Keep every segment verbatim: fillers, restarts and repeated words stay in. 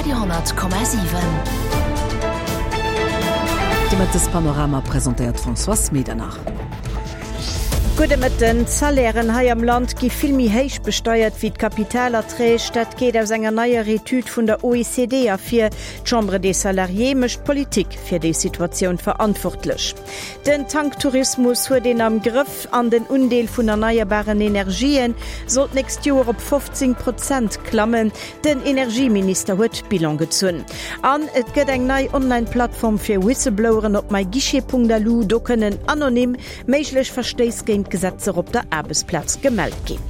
Radio,7,7. Das Panorama präsentiert François Medernach. Gute mit den Salären hier am Land gi filmi heich besteuert wie Kapitalerträge. Dat geht aus enger neuer Retüt von der O E C D afir Chambre des Salariés mischt Politik für die Situation verantwortlich. Den Tanktourismus huet den am Griff an den Undeel von erneuerbaren Energien soll nächst Jahr op fünfzehn Prozent klammen. Den Energieminister huet Bilan gezun. An et gëtt eng neue Online-Plattform für Whistlebloweren op my guichet punkt d a l u do können anonym meiglech Verstees gegen Gesetze op der Arbeitsplatz gemeldet gin.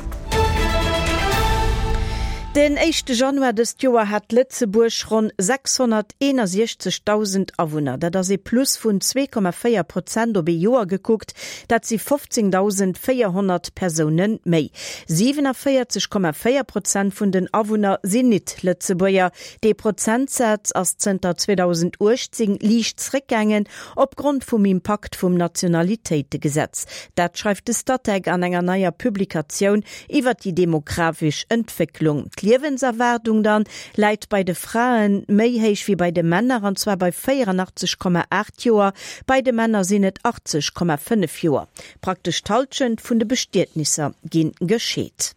Den ersten Januar des Joer hat Lützeburg rund sechshunderteinundsechzigtausend Awohner. Dat ass e plus vun zwei Komma vier Prozent op e Joer geguckt, dat sie fünfzehntausendvierhundert Personen méi. siebenundvierzig Komma vier Prozent vun den Awohner sind nicht Lützeburger. De Prozentsatz ass Zter zweitausendachtzehn liegt zurückgegangen aufgrund vom Impact vom Nationalitätegesetz. Dat schreibt de Stadtteil an enger neuer Publikation iwwer die demografische Entwicklung. Die Lebenserwartung dann leiht bei den Frauen méi heich wie bei den Männern, und zwar bei vierundachtzig Komma acht Jahren, bei den Männern sind es achtzig Komma fünf Jahre. Praktisch tauschend vun de Bestietnisse gin geschieht.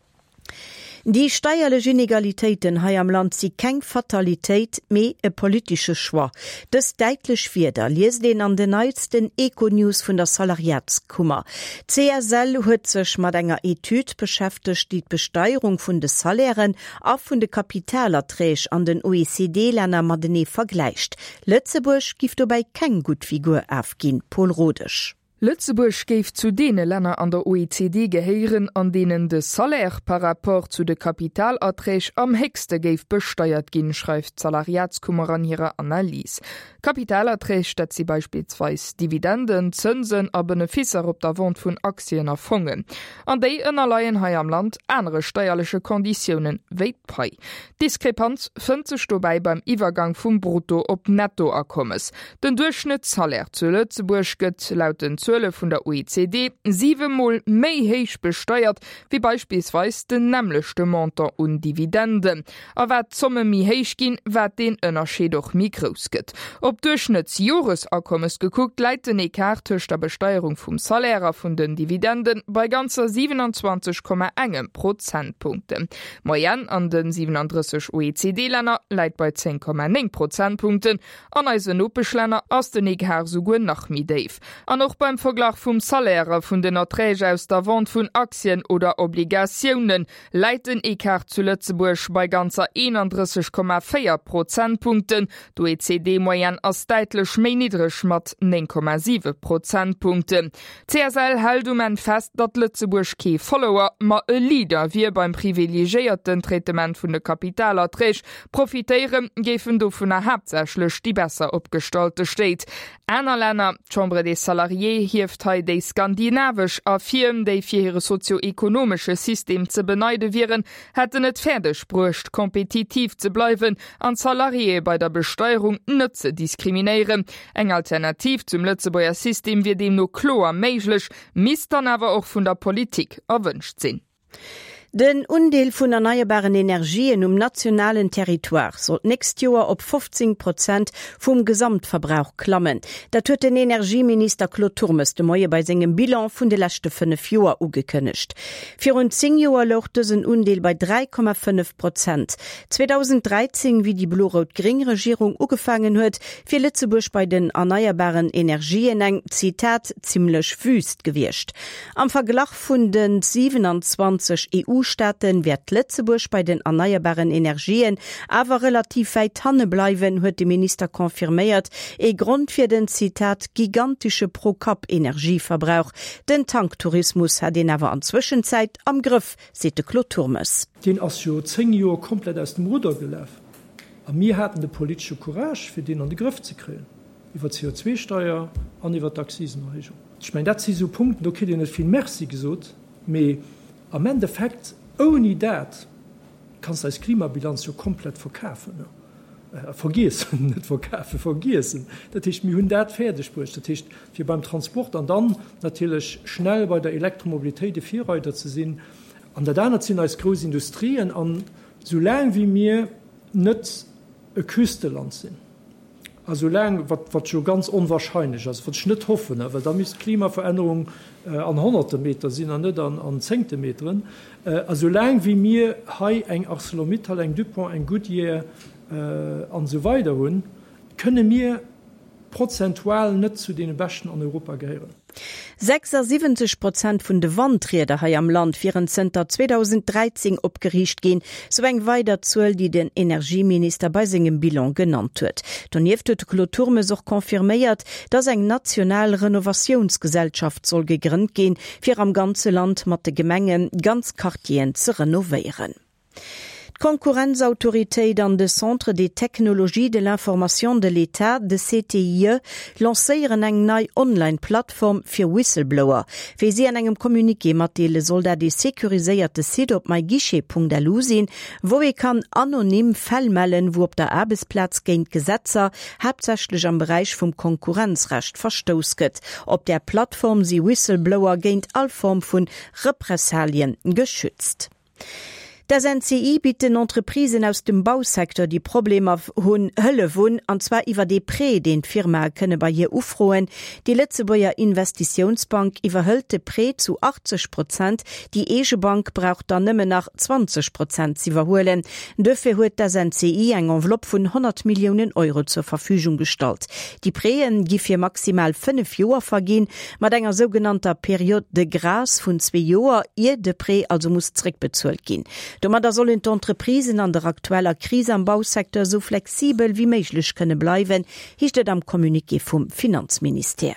Die steuerliche Inegalitäten hier am Land sind keine Fatalität, mehr ein politisches Schwa. Das deutlich wird, lies den an den neuesten Eco-News von der Salariatskummer. C S L hat sich mit einer Etude beschäftigt, die, die Besteuerung von den Salären auch von den Kapitalerträgen an den O E C D-Ländern mit denen vergleicht. Lützeburg gibt dabei keine gute Figur aufgehen. Paul Rodisch. Lützeburg geif zu dene Länder an der O E C D geheieren, an denen de Salär par rapport zu de Kapitalerträg am hegste geif besteuert gin, schreibt Salariatskummer an ihrer Analyse. Kapitalerträg, dat sie beispielsweise Dividenden, Zinsen a Beneficer op der Wand vun Aktien erfongen. An déi ënnerleiien hai am Land andere steuerliche Konditionen wéitpei. Diskrepanz fënnt sech dobei beim Iwergang vum Brutto op Nettoerkommes. Den Durchschnittssalär zu Lützeburg gëtt laut den von der O E C D siebenmal méi heich besteuert wie beispielsweise den nämlichste Montant und Dividenden. A wat somme mi heich gin, wat den Unterschied doch mi groß gëtt. Ob Durchschnittsjahreseinkommens geguckt, leit den Ekart zwischen der Besteuerung vom Salär vun den Dividenden bei ganzer siebenundzwanzig Komma eins Prozentpunkte. Moyen an den siebenunddreißig O E C D-Länder leit bei zehn Komma neun Prozentpunkten, an europäischen Länder ass den Ekart sogar nach mi Dave. An auch beim Verglach vum Saläre vun den Erträge aus der Wand vun Aktien oder Obligationen leiten Ekart zu Lützeburg bei ganzer einunddreißig Komma vier Prozentpunkten, do E C D-Moyen as deitlech méi niedrigch mat neun Komma sieben Prozentpunkten. C S L hält um en fest, dat Lützeburg ke Follower ma e Leader wie beim privilegierten Tretement vun de Kapitalerträge profitieren, gefen do vun der hauptsächlech die besser opgestalte steht. Einer Länder, Chambre des Salariés, hieft hei déi skandinavisch a Firmen, déi fir ihre sozioökonomische System ze beneide viren, hätten et fertig brucht, kompetitiv ze bleiwen, an Salarié bei der Besteuerung nëtze diskriminieren. Eng Alternativ zum Lützeburger System wird dem no klar méiglech, mis dann awer auch vun der Politik erwünscht sinn. Den Undeel vun erneuerbaren Energien um nationalen Territoire soll nächst Jahr op fünfzehn Prozent vom Gesamtverbrauch klammen. Dat huet den Energieminister Claude Turmes de Moie bei segem Bilan vun de letzte fünf Joer ugekënnecht. Für rund zehn Joer lag dësen Undeel bei drei Komma fünf Prozent. zweitausenddreizehn, wie die Blue-Rot-Green-Regierung ugefangen huet, fir Lützeburg bei den erneuerbaren Energien eng, Zitat, ziemlich wüst gewircht. Am Verglach vun den siebenundzwanzig E U-Staaten wird Lützeburg bei den erneuerbaren Energien aber relativ weit hanne bleiben, huet de Minister konfirmiert, e Grund für den Zitat gigantische Pro-Kap-Energieverbrauch. Den Tanktourismus hat den aber an Zwischenzeit am Griff, sieht Claude Turmes. Den ass jo zehn Joer komplett aus dem Ruder gelaufen. A mir hatten de politische Courage für den an den Griff zu kriegen. Über C O zwei Steuer an über Taxisenerhechung. Ich meine, dat sind so Punkte, da könnt ihr nicht viel Merci gesot, aber am Endeffekt, ohne dat, kannst du als Klimabilanz so komplett verkaufen. Ne? Äh, vergessen, nicht verkaufen, vergessen. Das ist mir hundert fertig. Das ist für beim Transport und dann natürlich schnell bei der Elektromobilität die Vierräder zu sehen. An der dann sind als große Industrien an so lange wie mir nicht e Küsteland sinn. Also lang wat, wat schon ganz unwahrscheinlich also wat schnitt hoffen weil da muss Klimaveränderung äh, an hunderte Meter sind an net an, an Zentimetern äh, also lang wie mir hai eng ArcelorMittal eng Dupont eng Goodyear äh, an so weiter hun könne mir prozentual net zu den Besten an Europa gehören. sechsundsiebzig Prozent vun de Wandräder hai am Land viren Center zweitausenddreizehn opgeriecht gin, so eng weiter zuuel, die den Energieminister bei segem Bilan genannt huet. Donieft huet Kloturme soch konfirméiert, dats eng national Renovationsgesellschaft soll gegrünnt gin, fir am ganze Land mat de Gemengen ganz Quartien ze renovieren. Konkurrenzautoritéit an de Centre des Technologies de l'Information de l'État de C T I E lancéieren eng nei Online-Plattform fir Whistleblower. Wie sie an engem Kommuniqué matele soll der die sekuriséierte Site op mygichet punkt l u sinn, wo e kann anonym fellmellen, wo op der Arbeitsplatz géint Gesetzer hauptsächlich am Bereich vum Konkurrenzrecht verstousket. Op der Plattform sie Whistleblower géint all Form vun Repressalien geschützt. Das N C I bietet Entreprisen aus dem Bausektor die Probleme hunn Hëlle wun, an zwar iwwer de Pré, den Firma könne bei hier ufroen. Die Lützeburger Investitionsbank iwwerhëllte Pré zu achtzig Prozent, die Ege Bank braucht dann nimme nach zwanzig Prozent zu überholen. Dafür huet das N C I eng Enveloppe von hundert Millionen Euro zur Verfügung gestellt. Die Präen gif hier maximal fünf Joer vergehen, mat enger sogenannter Periode de Grâce von zwei Joer, ihr de Pré also muss zurückbezahlt gehen. Dommer da sollen d'Entreprisen an der aktueller Krise am Bausektor so flexibel wie möglich könne bleiben, hiechtet am Kommuniqué vom Finanzminister.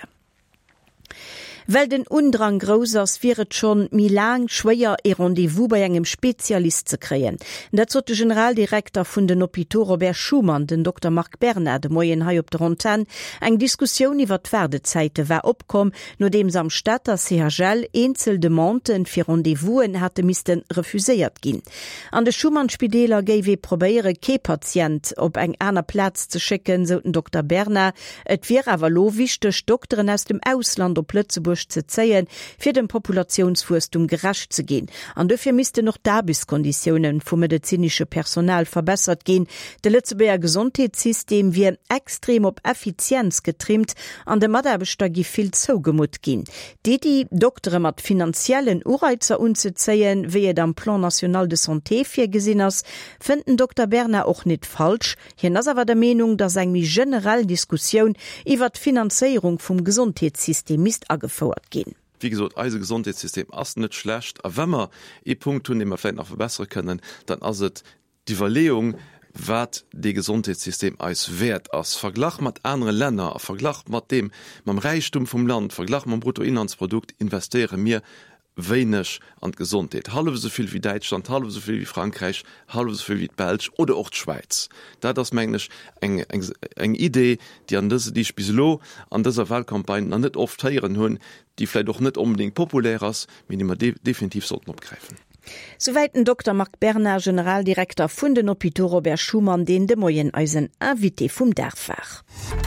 Weil den Undrang groß ist, wäret schon mi lang schwer e Rendezvous bei engem Spezialist zu kreen. Dazu der Generaldirektor von den Hôpitaux Robert Schumann, den Doktor Marc Bernard, moyen hai op der Antenne, eng Diskussion über Pferdezeite war opkom, nur dem sam Stadter C H L einzel Demanten für Rendezvousen hatte missten refuséiert gin. An de Schumann-Spideler gewe probéiere ke Patient op eng einer Platz zu schicken, so den Doktor Bernard. Et wäre aber lo wichtig, Doktoren aus dem Ausland op Plötzeburg zu zählen, für den Populationswurstum gerecht zu gehen. An dafür müsste noch Dabiskonditionen vom medizinischen Personal verbessert gehen. Der Lützeburger Gesundheitssystem wird extrem auf Effizienz getrimmt, an dem Maderbester gi viel zugemut gehen. Die die Doktoren mit finanziellen Urreizer unzuzählen, wie er am Plan National de Santé für gesehen ist, finden Doktor Berner auch nicht falsch. Hier ist aber der Meinung, dass eine generelle Diskussion über die Finanzierung vom Gesundheitssystem ist angefordert gehen. Wie gesagt, unser Gesundheitssystem ist nicht schlecht, aber wenn wir einen Punkt tun, den wir vielleicht noch verbessern können, dann ist es die Überlegung, was das Gesundheitssystem als wert ist. Vergleich mit anderen Ländern, Vergleich mit dem, mit dem Reichtum vom Land, Vergleich mit dem Bruttoinlandsprodukt, investieren wir wenig an Gesundheit. Halb so viel wie Deutschland, halb so viel wie Frankreich, halb so viel wie Belgien oder auch die Schweiz. Da das eigentlich eine eng, eng Idee, die an diese, die ich bis lo an dieser Wahlkampagne noch nicht oft hören hören, die vielleicht auch nicht unbedingt populär ist, die wir de- definitiv sollten abgreifen. Soweit ein Doktor Marc Bernard, Generaldirektor von den Hôpitaux Robert Schumann, den de Moyen Eisen Invité vom Dachfach.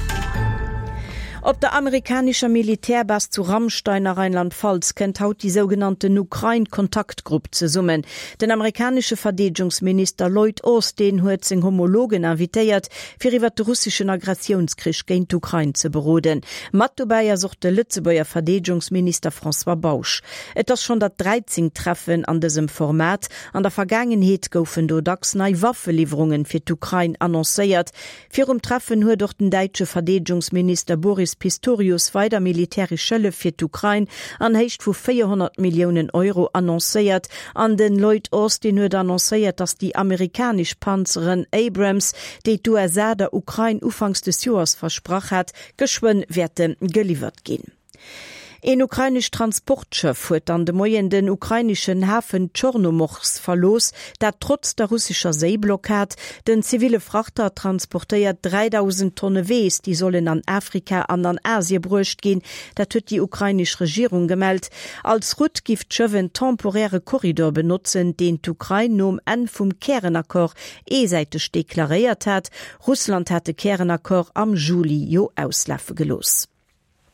Ob der amerikanische Militärbas zu Rammsteiner Rheinland-Pfalz kennt haut die sogenannte Ukraine-Kontaktgruppe zu summen. Den amerikanische Verteidigungsminister Lloyd Austin hat seinen Homologen invitiert, für über den russischen Aggressionskrieg gegen die Ukraine zu beroden. Mit dabei sucht der Lützeburger Verteidigungsminister François Bausch. Es ist schon das dreizehnte Treffen an diesem Format. An der Vergangenheit gaufen do dax neue Waffenlieferungen für die Ukraine annonciert. Für um Treffen hat doch den deutsche Verteidigungsminister Boris Pistorius weiter militärische Schëlle fir d'Ukraine an heicht vu vierhundert Millionen Euro annoncéiert. An den Lloyd Austin huet annoncéiert, dass die amerikanisch Panzeren Abrams, die d'U S A der Ukraine ufangs des Jahres versprach hat, geschwoen werden geliefert gehen. Ein ukrainisch Transportschiff huet an de Moyen den ukrainischen Hafen Tschornomorsk verlos, dat trotz der russischer Seeblockade den zivile Frachter transportiert dreitausend Tonnen Wes, die sollen an Afrika an an Asien brucht gehen, dat huet die ukrainische Regierung gemeldet. Als Route gift Schëwen temporäre Korridor benutzen, den d'Ukraine um en vum Kernakkord eeseitig deklariert hat. Russland hat de Kernakkord am Juli jo auslaffe gelos.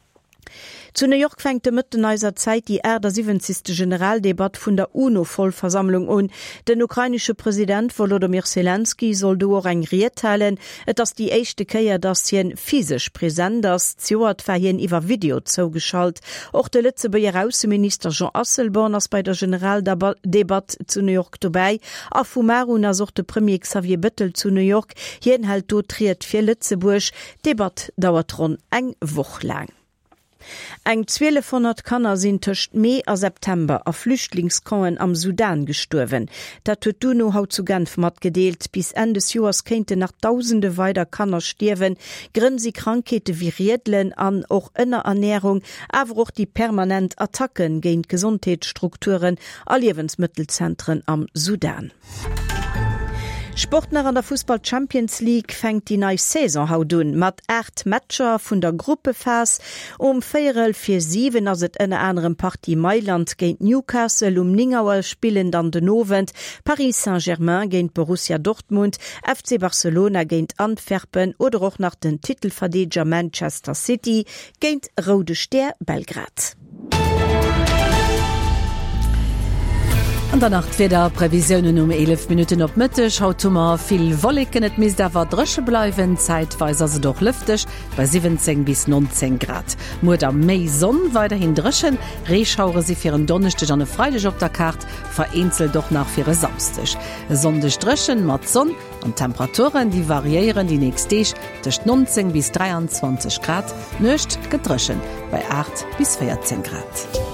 Zu New York fängt mit neiser Zeit die Ä der siebzigste Generaldebatte vun der UNO-Vollversammlung un. Den ukrainische Präsident Volodymyr Zelensky soll do eng Rieteilen, et ass die echte Käier das hien physisch präsent das Zoat verhien iwwer Video zougeschalt. Och der Lützeburger Außenminister Jean Asselborn ass bei der Generaldebatte zu New York dabei. A Fumarun as de Premier Xavier Bettel zu New York. Hien hält do triiert fir Lützeburg. Debatte dauert rund eng woch lang. Eng zwölfhundert Kanner sind töcht Mai a September a Flüchtlingskoen am Sudan gestorven. Dat huet Duno haut zu Genf mat gedeelt. Bis Ende des Joers kennte nach tausende weiter Kanner stirwen, grimm sie Krankete wie Riedlen an och ënner Ernährung, awer auch die permanent Attacken géint Gesundheitsstrukturen a Lebensmittelzentren am Sudan. Sportner an der Fußball Champions League fängt die neue Saison hautun mat acht Matscher vun der Gruppe fas um Feierel vier sieben as et ennne anderen Partie Mailand géint Newcastle um Ningauer spielen dann den Novent, Paris Saint-Germain géint Borussia Dortmund, F C Barcelona géint Antwerpen oder auch nach den Titelverdeger Manchester City géint Rode Ster Belgrad. An der Nacht wieder Prävisionen um elf Minuten op Mittech, hautmmer viel Wolliken, et mis dawer dresche bleiwen, zeitweise se doch lüftech bei siebzehn bis neunzehn Grad. Mo der méi Sonn weiterhin dreschen, Reeschaure sie fir en Donnechte an Freidech op der Kart, vereinzelt doch nach fir samstech. Sondech dreschen mat Sonn an Temperaturen, die variieren die nächst Deeg tech neunzehn bis dreiundzwanzig Grad, nøcht gedreschen bei acht bis vierzehn Grad.